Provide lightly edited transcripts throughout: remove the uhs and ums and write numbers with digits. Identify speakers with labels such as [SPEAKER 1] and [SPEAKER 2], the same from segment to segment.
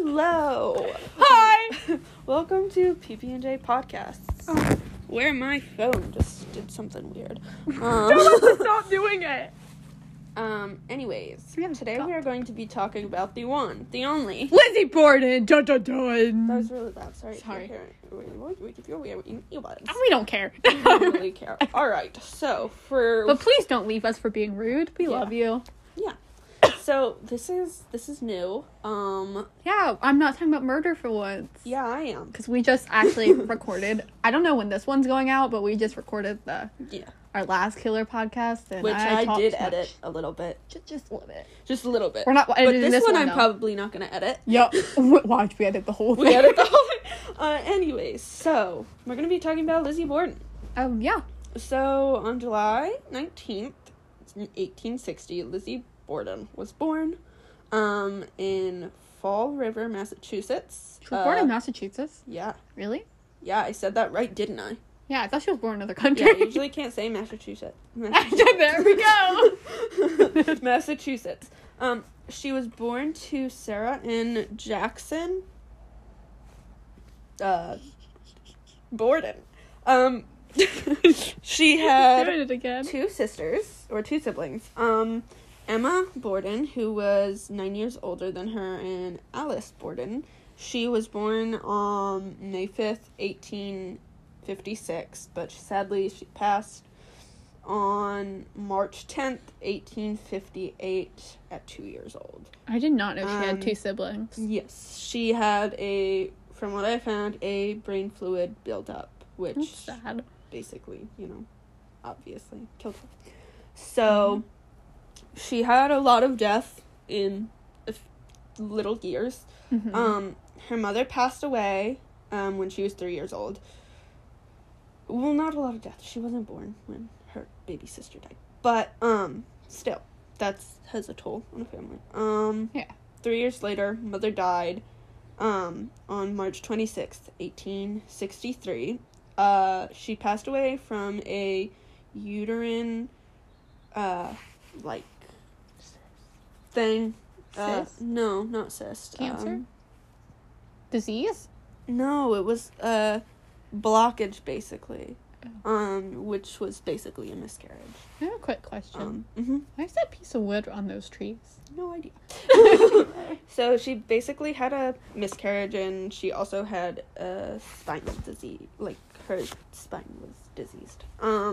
[SPEAKER 1] Hello.
[SPEAKER 2] Hi.
[SPEAKER 1] Welcome to PB&J Podcasts.
[SPEAKER 2] Oh.
[SPEAKER 1] Where my phone just did something weird.
[SPEAKER 2] Tell us to stop doing it.
[SPEAKER 1] Anyways,
[SPEAKER 2] Yeah,
[SPEAKER 1] today
[SPEAKER 2] stop.
[SPEAKER 1] we are going to be talking about the one, the only.
[SPEAKER 2] Lizzie Borden. Dun, dun, dun.
[SPEAKER 1] That was really loud. Sorry.
[SPEAKER 2] Sorry.
[SPEAKER 1] We
[SPEAKER 2] We don't care.
[SPEAKER 1] don't really care. All right. So
[SPEAKER 2] But please don't leave us for being rude. We
[SPEAKER 1] Yeah.
[SPEAKER 2] love you.
[SPEAKER 1] so this is new.
[SPEAKER 2] Yeah, I'm not talking about murder for once.
[SPEAKER 1] Yeah, I am.
[SPEAKER 2] Because we just actually recorded. I don't know when this one's going out, but we just recorded
[SPEAKER 1] Yeah.
[SPEAKER 2] our last killer podcast. And
[SPEAKER 1] Which I
[SPEAKER 2] talked
[SPEAKER 1] did
[SPEAKER 2] much.
[SPEAKER 1] edit a little bit.
[SPEAKER 2] Just a little bit.
[SPEAKER 1] Just a little bit.
[SPEAKER 2] We're not
[SPEAKER 1] But
[SPEAKER 2] editing
[SPEAKER 1] this one I'm
[SPEAKER 2] though.
[SPEAKER 1] probably not going to edit.
[SPEAKER 2] Yep. Watch, we edit the whole thing.
[SPEAKER 1] We edit the whole thing. Anyways, so we're going to be talking about Lizzie Borden.
[SPEAKER 2] Yeah.
[SPEAKER 1] So on July 19th, 1860, Lizzie Borden was born in Fall River, Massachusetts.
[SPEAKER 2] She was born in Massachusetts.
[SPEAKER 1] Yeah.
[SPEAKER 2] Really?
[SPEAKER 1] Yeah, I said that right, didn't I?
[SPEAKER 2] Yeah, I thought she was born in another country.
[SPEAKER 1] Yeah, I usually can't say Massachusetts.
[SPEAKER 2] There we go.
[SPEAKER 1] Massachusetts. She was born to Sarah Ann Jackson Borden. She had
[SPEAKER 2] Doing it again.
[SPEAKER 1] two siblings. Emma Borden, who was 9 years older than her, and Alice Borden. She was born on May 5th, 1856, but sadly she passed on March 10th, 1858 at 2 years old.
[SPEAKER 2] I did not know she had two siblings.
[SPEAKER 1] Yes, she had from what I found, a brain fluid buildup, which
[SPEAKER 2] That's sad.
[SPEAKER 1] basically, obviously killed her. So, she had a lot of death in little years.
[SPEAKER 2] Mm-hmm.
[SPEAKER 1] Her mother passed away when she was 3 years old. Well, not a lot of death. She wasn't born when her baby sister died. But, still, that has a toll on a family.
[SPEAKER 2] Yeah.
[SPEAKER 1] 3 years later, mother died on March 26th, 1863. She passed away from a uterine, thing.
[SPEAKER 2] Cyst?
[SPEAKER 1] No, not cyst.
[SPEAKER 2] Cancer? Disease?
[SPEAKER 1] No, it was a blockage, basically. Which was basically a miscarriage.
[SPEAKER 2] I have a quick question. Why is that piece of wood on those trees?
[SPEAKER 1] No idea. So she basically had a miscarriage, and she also had a spinal disease. Like, her spine was diseased.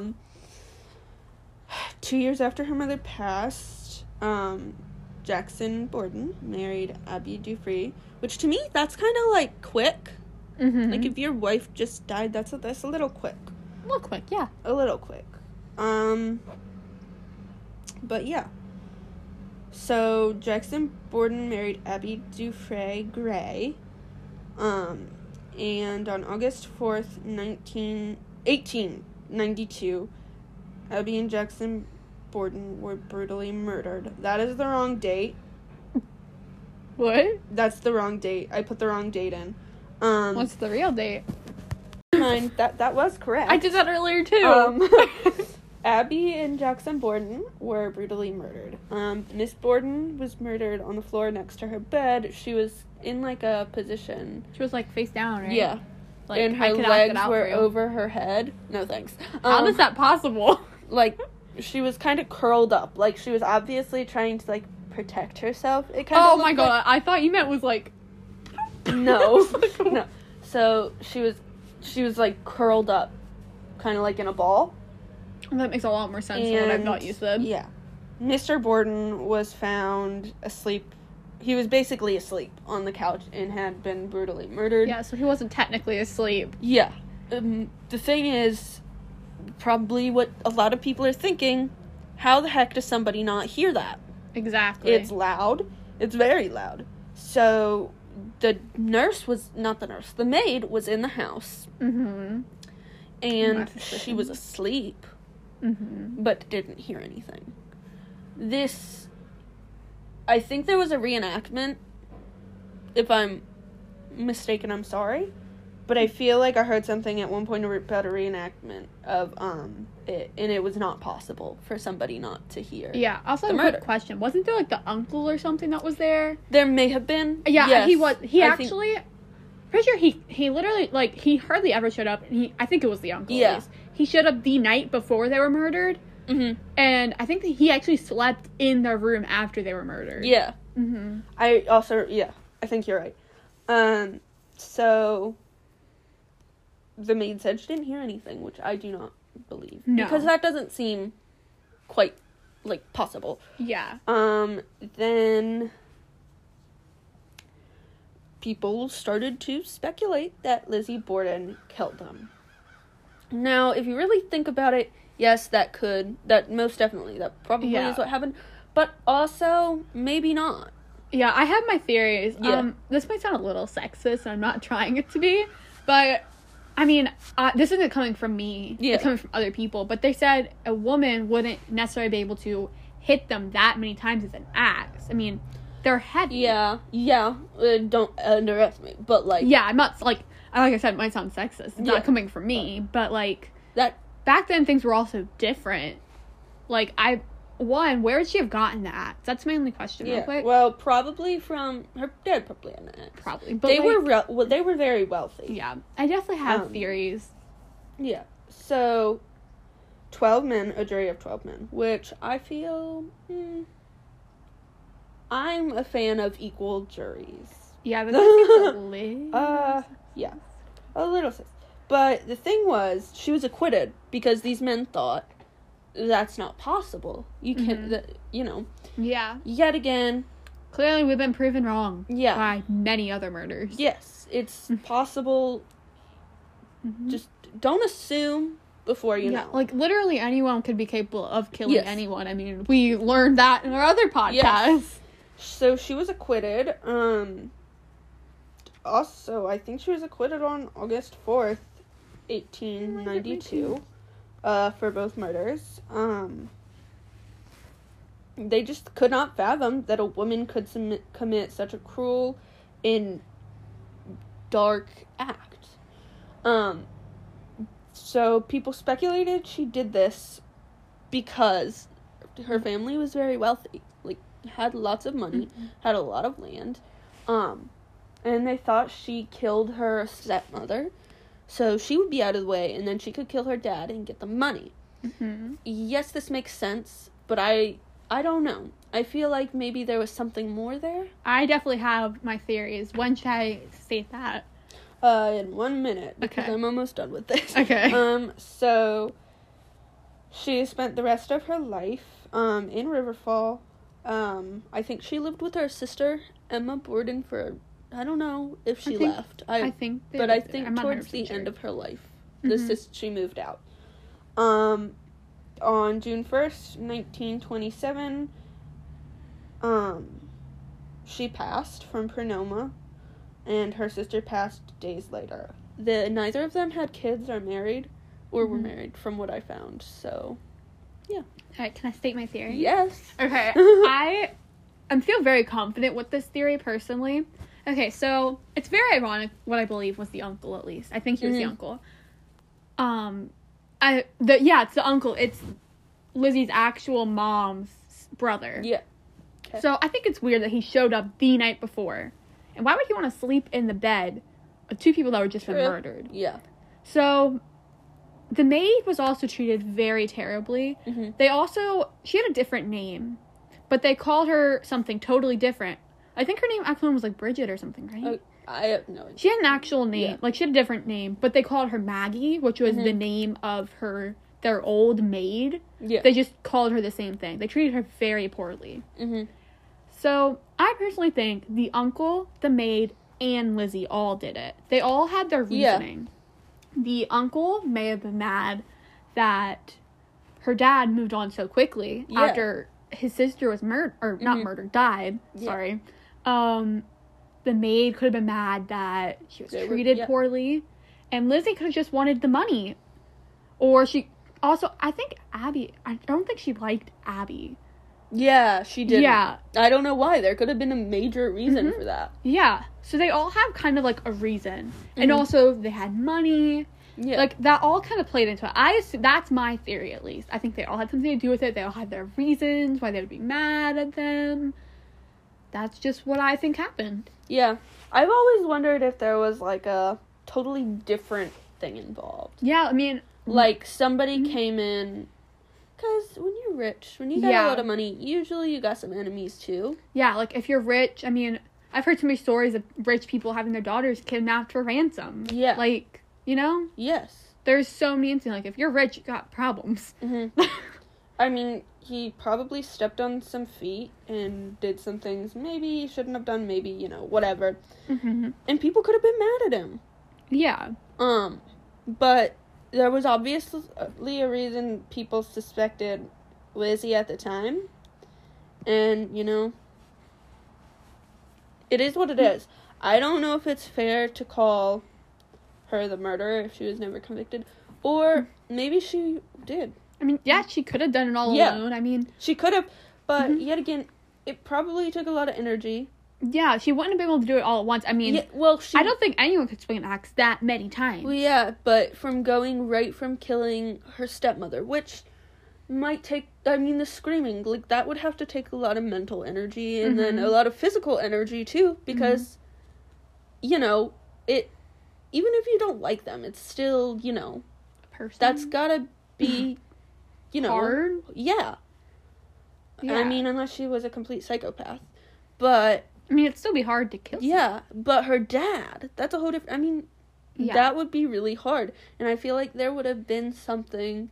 [SPEAKER 1] 2 years after her mother passed, Jackson Borden married Abby Dufresne, which to me, that's kind of, quick.
[SPEAKER 2] Mm-hmm.
[SPEAKER 1] Like, if your wife just died, that's a little quick.
[SPEAKER 2] Real quick, yeah.
[SPEAKER 1] A little quick. But yeah. So, Jackson Borden married Abby Dufresne Gray. And on August 4th, 1892, Abby and Jackson Borden were brutally murdered. That is the wrong date.
[SPEAKER 2] What?
[SPEAKER 1] That's the wrong date. I put the wrong date in.
[SPEAKER 2] What's the real date?
[SPEAKER 1] Mind, that was correct.
[SPEAKER 2] I did that earlier, too.
[SPEAKER 1] Abby and Jackson Borden were brutally murdered. Miss Borden was murdered on the floor next to her bed. She was in, a position.
[SPEAKER 2] She was, face down, right?
[SPEAKER 1] Yeah. And her
[SPEAKER 2] I could act
[SPEAKER 1] legs
[SPEAKER 2] it out
[SPEAKER 1] were
[SPEAKER 2] for you.
[SPEAKER 1] over her head. No, thanks.
[SPEAKER 2] How is that possible?
[SPEAKER 1] She was kind of curled up. She was obviously trying to, protect herself. It kind
[SPEAKER 2] Oh
[SPEAKER 1] of
[SPEAKER 2] my god, I thought you meant was,
[SPEAKER 1] No. No. So, she was curled up, kind of in a ball.
[SPEAKER 2] That makes a lot more sense than what I thought you said.
[SPEAKER 1] Yeah. Mr. Borden was found asleep. He was basically asleep on the couch and had been brutally murdered.
[SPEAKER 2] Yeah, so he wasn't technically asleep.
[SPEAKER 1] Yeah. The thing is, probably what a lot of people are thinking, how the heck does somebody not hear that?
[SPEAKER 2] Exactly.
[SPEAKER 1] It's loud. It's very loud. So, the maid was in the house.
[SPEAKER 2] Mm-hmm.
[SPEAKER 1] And she was asleep.
[SPEAKER 2] Mm-hmm.
[SPEAKER 1] But didn't hear anything. I think there was a reenactment. If I'm mistaken, I'm sorry. But I feel like I heard something at one point about a reenactment of it, and it was not possible for somebody not to hear.
[SPEAKER 2] Yeah. Also,
[SPEAKER 1] The
[SPEAKER 2] a
[SPEAKER 1] murder.
[SPEAKER 2] quick question. Wasn't there, like, the uncle or something that was there?
[SPEAKER 1] There may have been.
[SPEAKER 2] Yeah,
[SPEAKER 1] Yes,
[SPEAKER 2] he was. He
[SPEAKER 1] I think-
[SPEAKER 2] actually... Pretty sure he literally, like, he hardly ever showed up. And I think it was the uncle,
[SPEAKER 1] Yeah.
[SPEAKER 2] at least. He showed up the night before they were murdered.
[SPEAKER 1] Mm-hmm.
[SPEAKER 2] And I think that he actually slept in their room after they were murdered.
[SPEAKER 1] Yeah.
[SPEAKER 2] Mm-hmm.
[SPEAKER 1] I think you're right. So the maid said she didn't hear anything, which I do not believe.
[SPEAKER 2] No.
[SPEAKER 1] Because that doesn't seem quite, like, possible.
[SPEAKER 2] Yeah.
[SPEAKER 1] Then people started to speculate that Lizzie Borden killed them. Now, if you really think about it, yes, that most definitely, that probably
[SPEAKER 2] Yeah.
[SPEAKER 1] is what happened. But also, maybe not.
[SPEAKER 2] Yeah, I have my theories.
[SPEAKER 1] Yeah.
[SPEAKER 2] This might sound a little sexist, and I'm not trying it to be, but, I mean, this isn't coming from me.
[SPEAKER 1] Yeah.
[SPEAKER 2] It's coming from other people. But they said a woman wouldn't necessarily be able to hit them that many times with an axe. I mean, they're heavy.
[SPEAKER 1] Yeah. Don't underestimate, but, like...
[SPEAKER 2] Yeah, I'm not, like I said, it might sound sexist. It's
[SPEAKER 1] Yeah.
[SPEAKER 2] not coming from me, but, like,
[SPEAKER 1] That...
[SPEAKER 2] back then things were also different. Like, where would she have gotten the axe? That's my only question, real
[SPEAKER 1] Yeah,
[SPEAKER 2] quick.
[SPEAKER 1] well, probably from... Her dad probably had an axe.
[SPEAKER 2] Probably. But
[SPEAKER 1] They
[SPEAKER 2] like,
[SPEAKER 1] they were very wealthy.
[SPEAKER 2] yeah, I definitely have
[SPEAKER 1] Um,
[SPEAKER 2] theories.
[SPEAKER 1] Yeah. So, 12 men, a jury of 12 men, which I feel... I'm a fan of equal juries.
[SPEAKER 2] Yeah, but that's Liz.
[SPEAKER 1] Yeah. A little sis. But the thing was, she was acquitted because these men thought that's not possible. You can't,
[SPEAKER 2] Yeah.
[SPEAKER 1] yet again,
[SPEAKER 2] Clearly, we've been proven wrong.
[SPEAKER 1] Yeah.
[SPEAKER 2] By many other murders.
[SPEAKER 1] yes, it's possible.
[SPEAKER 2] Mhm.
[SPEAKER 1] Just don't assume before you
[SPEAKER 2] Yeah,
[SPEAKER 1] know.
[SPEAKER 2] like, literally anyone could be capable of killing
[SPEAKER 1] Yes.
[SPEAKER 2] anyone. I mean, we learned that in our other podcast.
[SPEAKER 1] Yes. So she was acquitted. Also, I think she was acquitted on August 4th, 1892, for both murders. They just could not fathom that a woman could commit such a cruel and dark act. So people speculated she did this because her family was very wealthy. Like, had lots of money, had a lot of land, and they thought she killed her stepmother, so she would be out of the way, and then she could kill her dad and get the money.
[SPEAKER 2] Mm-hmm.
[SPEAKER 1] Yes, this makes sense, but I don't know. I feel like maybe there was something more there.
[SPEAKER 2] I definitely have my theories. When should I state that?
[SPEAKER 1] In 1 minute, because
[SPEAKER 2] Okay.
[SPEAKER 1] I'm almost done with this.
[SPEAKER 2] Okay.
[SPEAKER 1] So she spent the rest of her life, in Riverfall. I think she lived with her sister, Emma Borden, for, I don't know if she left.
[SPEAKER 2] I think
[SPEAKER 1] But I think
[SPEAKER 2] I'm not
[SPEAKER 1] towards
[SPEAKER 2] 100%
[SPEAKER 1] the
[SPEAKER 2] sure.
[SPEAKER 1] end of her life,
[SPEAKER 2] Mhm.
[SPEAKER 1] she moved out. On June 1st, 1927, she passed from pneumoma, and her sister passed days later. Neither of them had kids or married, or were
[SPEAKER 2] Mhm.
[SPEAKER 1] married, from what I found, so,
[SPEAKER 2] Alright, can I state my theory?
[SPEAKER 1] yes.
[SPEAKER 2] Okay, I feel very confident with this theory personally. Okay, so it's very ironic what I believe was the uncle, at least. I think he was the
[SPEAKER 1] Mhm.
[SPEAKER 2] uncle. It's the uncle. It's Lizzie's actual mom's brother.
[SPEAKER 1] Yeah. Okay.
[SPEAKER 2] So I think it's weird that he showed up the night before. And why would he want to sleep in the bed of two people that were just been
[SPEAKER 1] True.
[SPEAKER 2] murdered?
[SPEAKER 1] Yeah.
[SPEAKER 2] So the maid was also treated very terribly.
[SPEAKER 1] Mhm.
[SPEAKER 2] She had a different name, but they called her something totally different. I think her name actually was like Bridget or something, right?
[SPEAKER 1] Oh, I have no idea.
[SPEAKER 2] She had an actual name.
[SPEAKER 1] Yeah.
[SPEAKER 2] Like, she had a different name, but they called her Maggie, which was
[SPEAKER 1] Mhm.
[SPEAKER 2] the name of their old maid.
[SPEAKER 1] Yeah.
[SPEAKER 2] They just called her the same thing. They treated her very poorly.
[SPEAKER 1] Mm-hmm.
[SPEAKER 2] So, I personally think the uncle, the maid, and Lizzie all did it. They all had their
[SPEAKER 1] Yeah.
[SPEAKER 2] reasoning. The uncle may have been mad that her dad moved on so quickly
[SPEAKER 1] Yeah.
[SPEAKER 2] after his sister was not
[SPEAKER 1] Mhm.
[SPEAKER 2] murdered, died.
[SPEAKER 1] Yeah.
[SPEAKER 2] Sorry. The maid could have been mad that she was
[SPEAKER 1] They were-
[SPEAKER 2] treated
[SPEAKER 1] yeah.
[SPEAKER 2] poorly. And Lizzie could have just wanted the money. Or I think Abby, I don't think she liked Abby.
[SPEAKER 1] Yeah, she did.
[SPEAKER 2] Yeah.
[SPEAKER 1] I don't know why. There could have been a major reason for that.
[SPEAKER 2] Yeah. So they all have kind of, like, a reason. And
[SPEAKER 1] Mhm.
[SPEAKER 2] also, they had money.
[SPEAKER 1] Yeah.
[SPEAKER 2] Like, that all kind of played into it. That's my theory, at least. I think they all had something to do with it. They all had their reasons why they would be mad at them. That's just what I think happened.
[SPEAKER 1] Yeah. I've always wondered if there was, like, a totally different thing involved.
[SPEAKER 2] Yeah, I mean...
[SPEAKER 1] Like, somebody came in... Because when you're rich, when you got
[SPEAKER 2] Yeah.
[SPEAKER 1] a lot of money, usually you got some enemies, too.
[SPEAKER 2] Yeah, like, if you're rich, I mean... I've heard so many stories of rich people having their daughters kidnapped for ransom.
[SPEAKER 1] Yeah.
[SPEAKER 2] Like, you know?
[SPEAKER 1] Yes.
[SPEAKER 2] There's so many instances. Like, if you're rich, you got problems.
[SPEAKER 1] Mm-hmm. I mean, he probably stepped on some feet and did some things maybe he shouldn't have done, maybe, you know, whatever.
[SPEAKER 2] Mm-hmm.
[SPEAKER 1] And people could have been mad at him.
[SPEAKER 2] Yeah.
[SPEAKER 1] But there was obviously a reason people suspected Lizzie at the time. And, you know, it is what it is. I don't know if it's fair to call her the murderer if she was never convicted. Or maybe she did.
[SPEAKER 2] I mean, yeah, she could have done it all
[SPEAKER 1] Yeah.
[SPEAKER 2] alone. I mean...
[SPEAKER 1] She could have, but
[SPEAKER 2] Mhm.
[SPEAKER 1] yet again, it probably took a lot of energy.
[SPEAKER 2] Yeah, she wouldn't have been able to do it all at once. I mean...
[SPEAKER 1] Yeah, well,
[SPEAKER 2] I don't think anyone could swing an axe that many times.
[SPEAKER 1] Well, yeah, but from going right from killing her stepmother, which might take... I mean, the screaming, like, that would have to take a lot of mental energy and then
[SPEAKER 2] Mhm.
[SPEAKER 1] a lot of physical energy, too, because, you know, it... Even if you don't like them, it's still, you know...
[SPEAKER 2] Person.
[SPEAKER 1] That's gotta be, you know...
[SPEAKER 2] hard.
[SPEAKER 1] Yeah.
[SPEAKER 2] Yeah.
[SPEAKER 1] I mean, unless she was a complete psychopath. But...
[SPEAKER 2] I mean, it'd still be hard to kill someone.
[SPEAKER 1] Yeah, but her dad, that's a whole different... I mean,
[SPEAKER 2] Yeah.
[SPEAKER 1] that would be really hard. And I feel like there would have been something...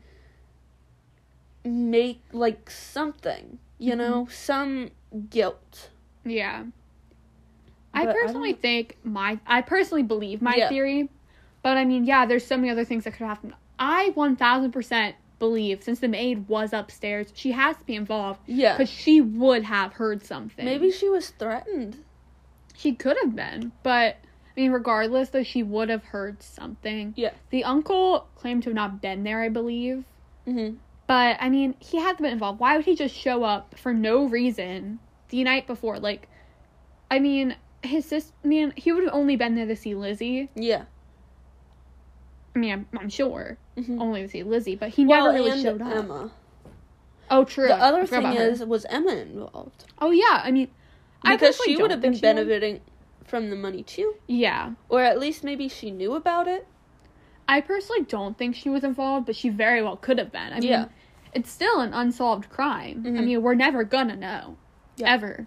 [SPEAKER 1] something, you know? Some guilt.
[SPEAKER 2] Yeah.
[SPEAKER 1] But
[SPEAKER 2] I
[SPEAKER 1] I
[SPEAKER 2] personally
[SPEAKER 1] don't-
[SPEAKER 2] think I personally believe my
[SPEAKER 1] Yeah.
[SPEAKER 2] theory. But I mean, yeah, there's so many other things that could happen. I 1000% believe, since the maid was upstairs, she has to be involved.
[SPEAKER 1] Yeah.
[SPEAKER 2] Because she would have heard something.
[SPEAKER 1] Maybe she was threatened.
[SPEAKER 2] She could have been. But, I mean, regardless, though, she would have heard something.
[SPEAKER 1] Yeah.
[SPEAKER 2] The uncle claimed to have not been there, I believe.
[SPEAKER 1] Mm-hmm.
[SPEAKER 2] But, I mean, he had to be involved. Why would he just show up for no reason the night before? Like, I mean, he would have only been there to see Lizzie.
[SPEAKER 1] Yeah.
[SPEAKER 2] I mean, I'm sure.
[SPEAKER 1] Mm-hmm.
[SPEAKER 2] Only to see Lizzie, but he never really
[SPEAKER 1] and
[SPEAKER 2] showed up.
[SPEAKER 1] Emma.
[SPEAKER 2] Oh, true.
[SPEAKER 1] The
[SPEAKER 2] I
[SPEAKER 1] other
[SPEAKER 2] forgot
[SPEAKER 1] thing
[SPEAKER 2] about her.
[SPEAKER 1] was Emma involved.
[SPEAKER 2] Oh, yeah. I mean, I
[SPEAKER 1] Because
[SPEAKER 2] personally
[SPEAKER 1] she would
[SPEAKER 2] don't
[SPEAKER 1] have been
[SPEAKER 2] think she would.
[SPEAKER 1] benefiting from the money, too.
[SPEAKER 2] Yeah.
[SPEAKER 1] Or at least maybe she knew about it.
[SPEAKER 2] I personally don't think she was involved, but she very well could have been. I mean,
[SPEAKER 1] Yeah.
[SPEAKER 2] it's still an unsolved crime. I
[SPEAKER 1] Mhm.
[SPEAKER 2] mean, we're never gonna know.
[SPEAKER 1] Yeah.
[SPEAKER 2] Ever.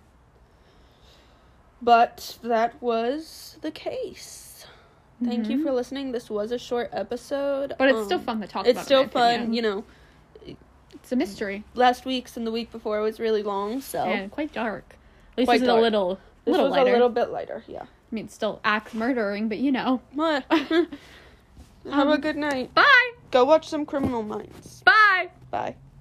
[SPEAKER 1] But that was the case. Thank you
[SPEAKER 2] Mhm.
[SPEAKER 1] for listening. This was a short episode.
[SPEAKER 2] But it's still fun to talk about.
[SPEAKER 1] It's still
[SPEAKER 2] in my
[SPEAKER 1] fun,
[SPEAKER 2] opinion.
[SPEAKER 1] you know.
[SPEAKER 2] It's a mystery.
[SPEAKER 1] Last week's and the week before was really long, so
[SPEAKER 2] And quite dark. At least
[SPEAKER 1] Quite
[SPEAKER 2] this is
[SPEAKER 1] dark.
[SPEAKER 2] a little
[SPEAKER 1] this was
[SPEAKER 2] lighter.
[SPEAKER 1] a little bit lighter. Yeah.
[SPEAKER 2] I mean, it's still axe murdering, but you know.
[SPEAKER 1] What? Have a good night.
[SPEAKER 2] Bye!
[SPEAKER 1] Go watch some Criminal Minds.
[SPEAKER 2] Bye!
[SPEAKER 1] Bye.